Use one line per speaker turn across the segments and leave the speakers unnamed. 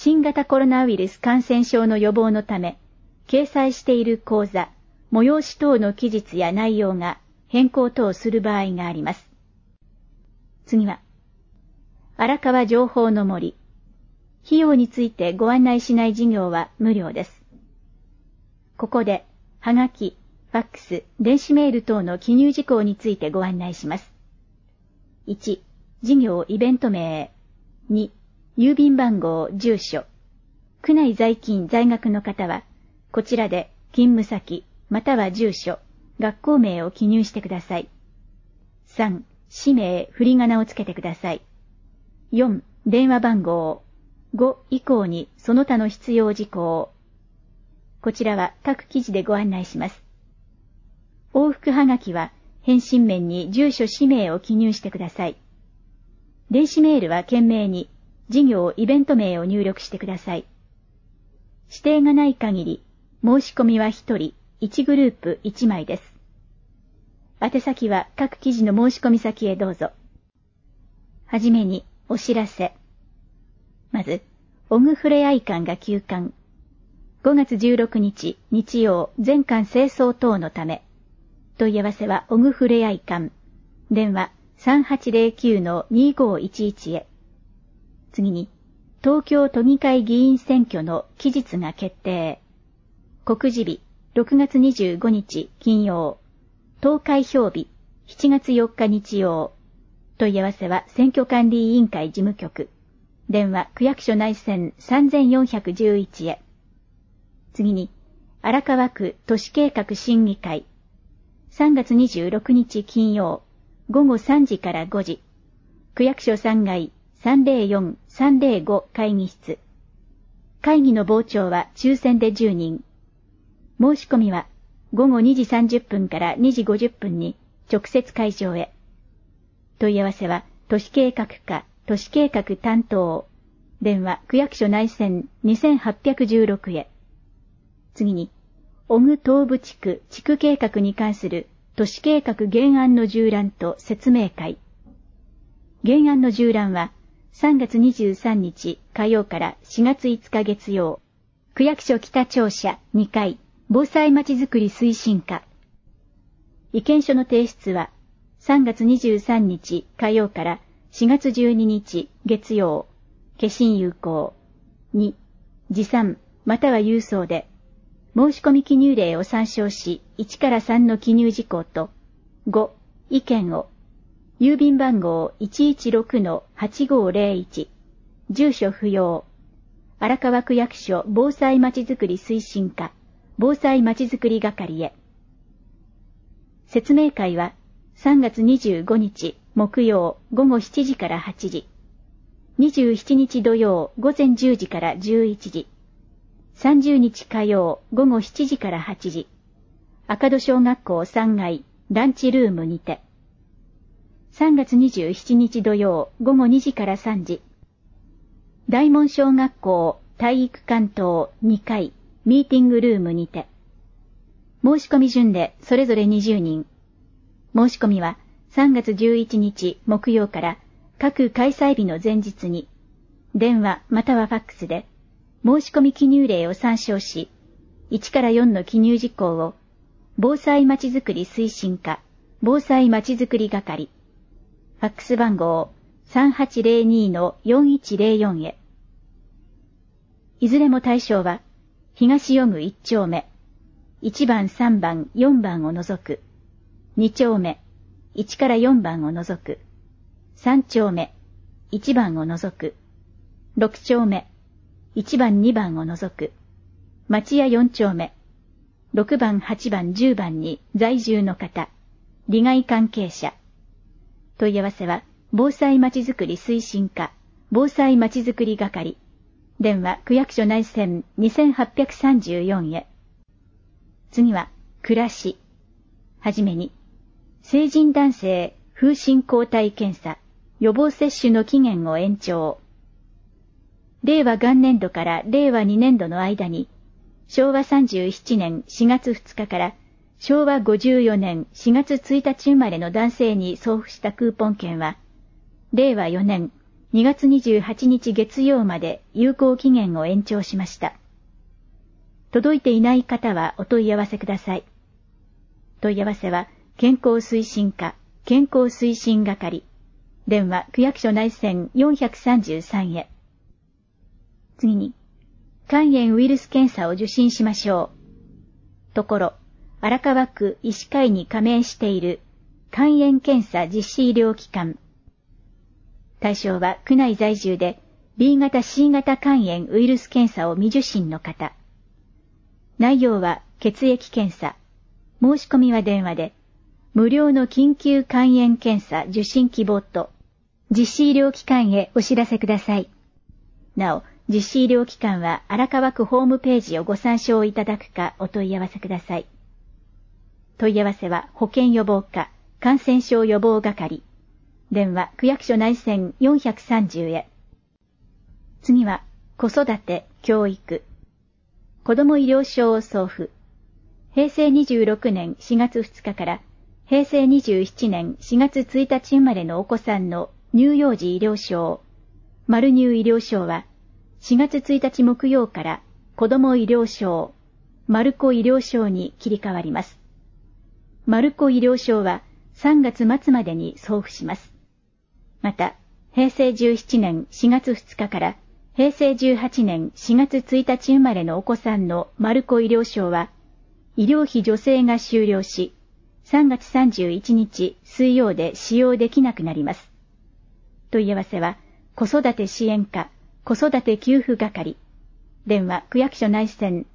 新型コロナウイルス感染症の予防のため、掲載している講座、催し等の期日や内容が変更等する場合があります。次は、荒川情報の森。費用についてご案内しない事業は無料です。ここで、はがき、ファックス、電子メール等の記入事項についてご案内します。1、事業イベント名。2、郵便番号、住所。区内在勤在学の方は、こちらで勤務先、または住所、学校名を記入してください。3、氏名、振り仮名をつけてください。4、電話番号。5以降にその他の必要事項。こちらは各記事でご案内します。往復はがきは返信面に住所氏名を記入してください。電子メールは懸命に事業イベント名を入力してください。指定がない限り申し込みは1人1グループ1枚です。宛先は各記事の申し込み先へどうぞ。はじめにお知らせ。まず、オグフレアイ館が休館。5月16日日曜全館清掃等のため。問い合わせはオグフレアイ館。電話3809-2511へ。次に、東京都議会議員選挙の期日が決定。告示日6月25日金曜。投開票日7月4日日曜。問い合わせは選挙管理委員会事務局。電話区役所内線3411へ。次に、荒川区都市計画審議会。3月26日金曜、午後3時から5時。区役所3階304-305会議室。会議の傍聴は抽選で10人。申し込みは午後2時30分から2時50分に直接会場へ。問い合わせは都市計画課都市計画担当。電話区役所内線2816へ。次に、小具東部地区地区計画に関する都市計画原案の縦覧と説明会。原案の縦覧は3月23日火曜から4月5日月曜。区役所北庁舎2階防災まちづくり推進課。意見書の提出は3月23日火曜から4月12日月曜。消印有効。2、持参または郵送で、申し込み記入例を参照し、1から3の記入事項と、5、意見を、郵便番号 116-8501、住所不要、荒川区役所防災まちづくり推進課、防災まちづくり係へ。説明会は、3月25日木曜午後7時から8時。27日土曜午前10時から11時。30日火曜午後7時から8時。赤戸小学校3階ランチルームにて。3月27日土曜午後2時から3時。大門小学校体育館棟2階ミーティングルームにて。申し込み順でそれぞれ20人。申し込みは3月11日木曜から各開催日の前日に、電話またはファックスで、申し込み記入例を参照し、1から4の記入事項を、防災まちづくり推進課、防災まちづくり係、ファックス番号 3802-4104 へ。いずれも対象は、東予具1丁目、1番3番4番を除く、2丁目、1から4番を除く、3丁目、1番を除く、6丁目、1番2番を除く、町屋4丁目、6番8番10番に在住の方、利害関係者。問い合わせは、防災まちづくり推進課、防災まちづくり係、電話区役所内線2834へ。次は、暮らし。はじめに、成人男性風疹抗体検査、予防接種の期限を延長。令和元年度から令和2年度の間に、昭和37年4月2日から昭和54年4月1日生まれの男性に送付したクーポン券は、令和4年 2月28日月曜まで有効期限を延長しました。届いていない方はお問い合わせください。問い合わせは、健康推進課、健康推進係、電話区役所内線433へ。次に、肝炎ウイルス検査を受診しましょう。ところ、荒川区医師会に加盟している肝炎検査実施医療機関。対象は区内在住で B 型 C 型肝炎ウイルス検査を未受診の方。内容は血液検査。申し込みは電話で、無料の緊急肝炎検査受診希望と、実施医療機関へお知らせください。なお、実施医療機関は荒川区ホームページをご参照いただくかお問い合わせください。問い合わせは保健予防課、感染症予防係、電話区役所内線430へ。次は、子育て、教育。子ども医療証を送付。平成26年4月2日から平成27年4月1日生まれのお子さんの乳幼児医療証、丸乳医療証は4月1日木曜から子ども医療証、丸子医療証に切り替わります。丸子医療証は3月末までに送付します。また、平成17年4月2日から平成18年4月1日生まれのお子さんの丸子医療証は、医療費助成が終了し、3月31日水曜で使用できなくなります。問い合わせは、子育て支援課、子育て給付係、電話区役所内線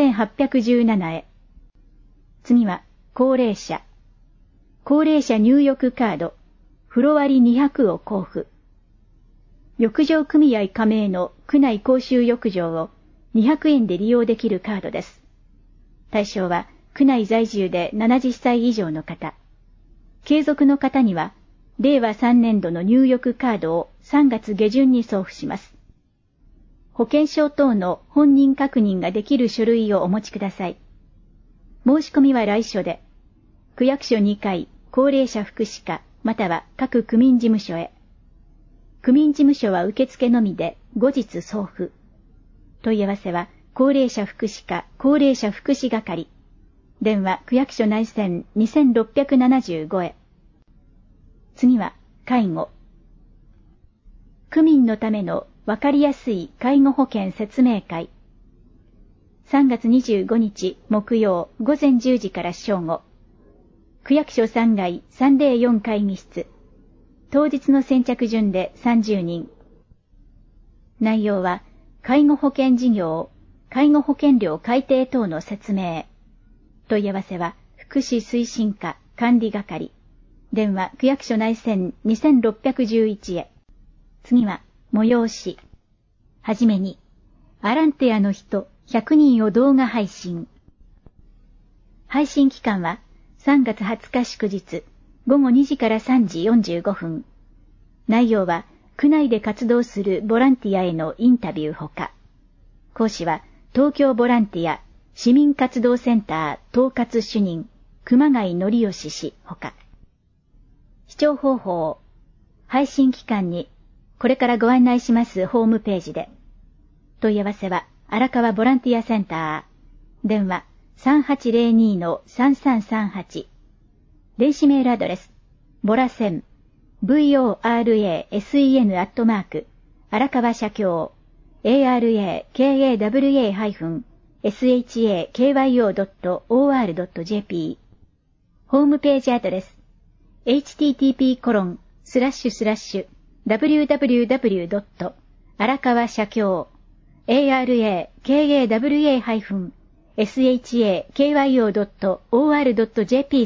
3817へ。次は、高齢者。高齢者入浴カード、風呂割り200を交付。浴場組合加盟の区内公衆浴場を200円で利用できるカードです。対象は区内在住で70歳以上の方。継続の方には、令和3年度の入浴カードを3月下旬に送付します。保険証等の本人確認ができる書類をお持ちください。申し込みは来所で、区役所2階高齢者福祉課または各区民事務所へ。区民事務所は受付のみで後日送付。問い合わせは高齢者福祉課高齢者福祉係。電話区役所内線2675へ。次は介護。区民のためのわかりやすい介護保険説明会。3月25日木曜午前10時から正午。区役所3階304会議室。当日の先着順で30人。内容は、介護保険事業、介護保険料改定等の説明。問い合わせは、福祉推進課管理係。電話区役所内線2611へ。次は、催し。はじめに、アランテアの人100人を動画配信。配信期間は、3月20日祝日、午後2時から3時45分。内容は、区内で活動するボランティアへのインタビューほか、講師は、東京ボランティア市民活動センター統括主任、熊谷則義氏ほか。視聴方法、配信期間に、これからご案内しますホームページで。問い合わせは、荒川ボランティアセンター、電話、3802-3338。電子メールアドレス、ボラセン、vorasen@ 荒川社協、arakawa-shakyo.or.jp。ホームページアドレス、http://www. 荒川社協、arakawa-shakyo.or.jp/。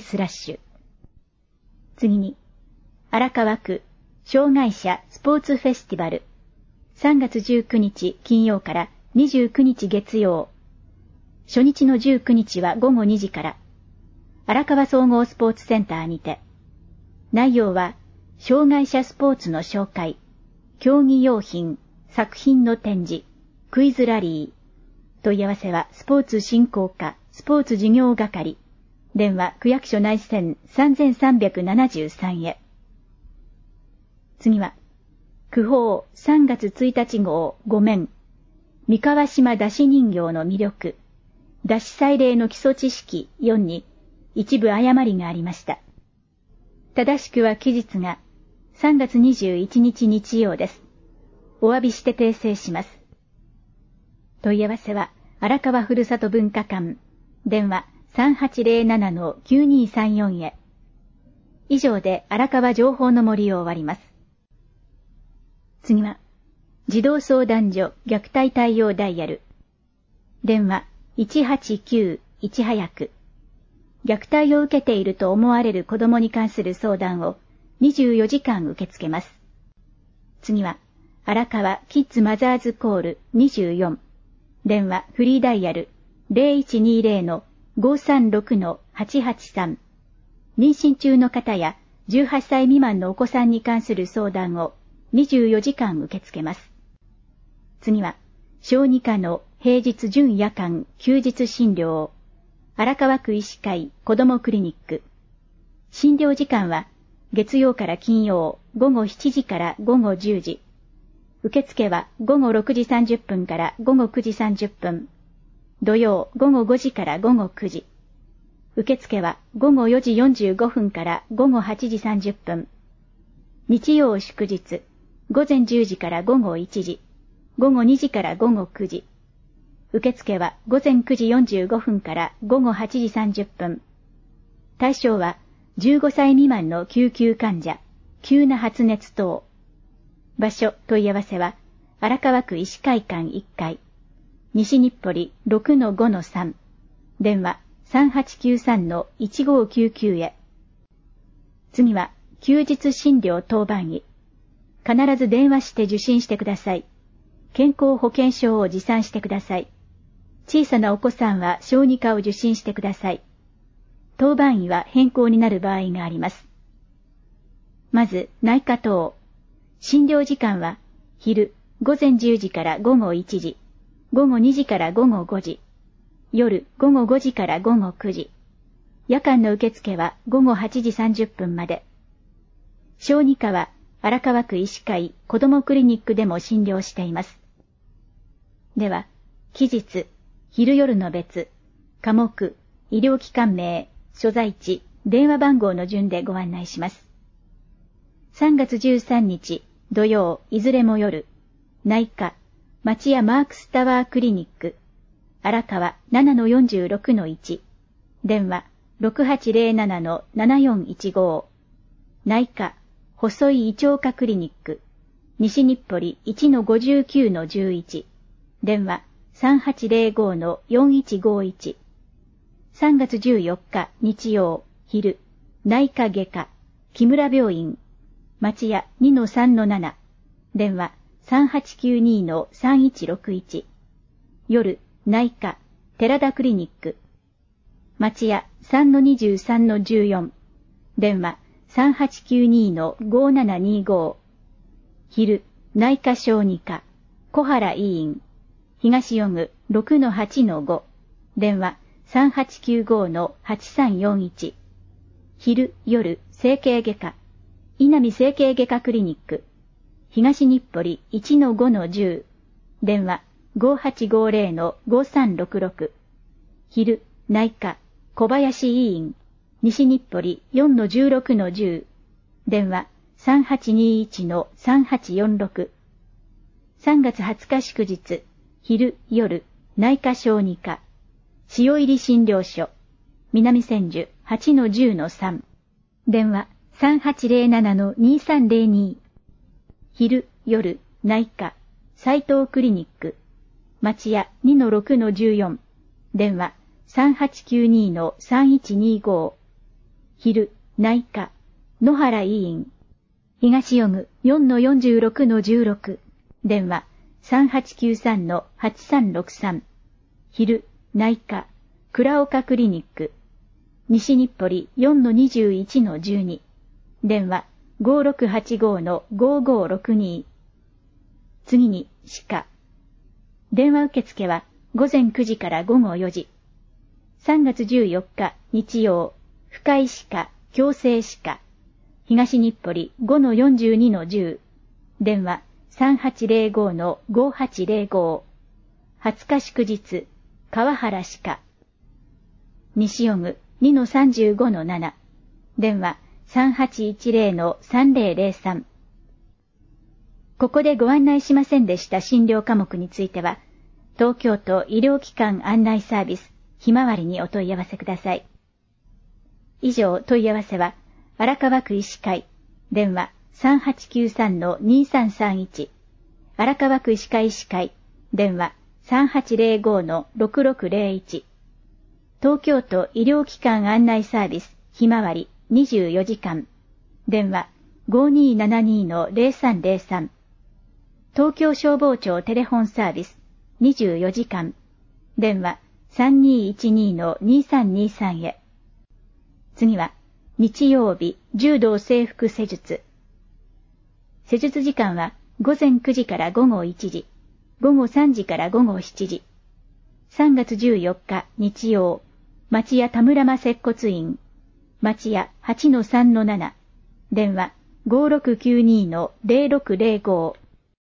次に、荒川区障害者スポーツフェスティバル。3月19日金曜から29日月曜。初日の19日は午後2時から、荒川総合スポーツセンターにて。内容は、障害者スポーツの紹介、競技用品、作品の展示、クイズラリー。問い合わせはスポーツ振興課、スポーツ事業係。電話区役所内線3373へ。次は、 区報3月1日号5面、三河島出し人形の魅力、出し祭礼の基礎知識4に一部誤りがありました。正しくは期日が3月21日日曜です。お詫びして訂正します。問い合わせは荒川ふるさと文化館、電話 3807-9234 へ。以上で荒川情報の森を終わります。次は、児童相談所虐待対応ダイヤル。電話189-1早く。虐待を受けていると思われる子供に関する相談を24時間受け付けます。次は、荒川キッズマザーズコール24。電話フリーダイヤル 0120-536-883。妊娠中の方や18歳未満のお子さんに関する相談を24時間受け付けます。次は、小児科の平日準夜間休日診療、荒川区医師会子どもクリニック。診療時間は月曜から金曜午後7時から午後10時。受付は午後6時30分から午後9時30分。土曜午後5時から午後9時。受付は午後4時45分から午後8時30分。日曜祝日、午前10時から午後1時。午後2時から午後9時。受付は午前9時45分から午後8時30分。対象は15歳未満の救急患者、急な発熱等。場所問い合わせは荒川区医師会館1階。西日暮里 6-5-3。電話 3893-1599 へ。次は休日診療当番医。必ず電話して受診してください。健康保険証を持参してください。小さなお子さんは小児科を受診してください。当番医は変更になる場合があります。まず内科等。診療時間は昼午前10時から午後1時、午後2時から午後5時、夜午後5時から午後9時。夜間の受付は午後8時30分まで。小児科は荒川区医師会子どもクリニックでも診療しています。では、期日、昼夜の別、科目、医療機関名、所在地、電話番号の順でご案内します。3月13日、土曜、いずれも夜、内科、町屋マークスタワークリニック、荒川 7-46-1、電話 6807-7415、内科、細い胃腸科クリニック、西日暮里 1-59-11、電話 3805-4151。3月14日日曜、昼、内科外科、木村病院、町屋 2-3-7、電話 3892-3161。夜、内科、寺田クリニック、町屋 3-23-14、電話 3892-5725。昼、内科小児科、小原医院、東予具 6-8-5、電話 3895-8341。昼、夜、整形外科、稲見整形外科クリニック、東日暮里 1-5-10、電話 5850-5366。昼、内科、小林医院、西日暮里 4-16-10、電話 3821-3846。3月20日祝日、昼、夜、内科小児科、塩入り診療所、南千住 8-10-3、電話 3807-2302。昼、夜、内科、斉藤クリニック、町屋 2-6-14、電話 3892-3125。昼、内科、野原医院、東予具 4-46-16、電話 3893-8363。昼、内科、倉岡クリニック、西日暮里 4-21-12、電話 5685-5562。次に、歯科。電話受付は午前9時から午後4時。3月14日日曜、深井歯科、矯正歯科、東日暮里 5-42-10、 電話3805-5805。20日祝日、川原歯科。西尾具 2-35-7。電話3810-3003。ここでご案内しませんでした診療科目については、東京都医療機関案内サービスひまわりにお問い合わせください。以上、問い合わせは、荒川区医師会、電話3893-2331、荒川区医師会医師会、電話3805-6601、東京都医療機関案内サービスひまわり24時間、電話5272-0303、東京消防庁テレフォンサービス24時間、電話3212-2323へ。次は、日曜日、柔道整復施術。施術時間は午前9時から午後1時、午後3時から午後7時。3月14日日曜、町屋田村間接骨院、町屋 8-3-7、電話5692-0605、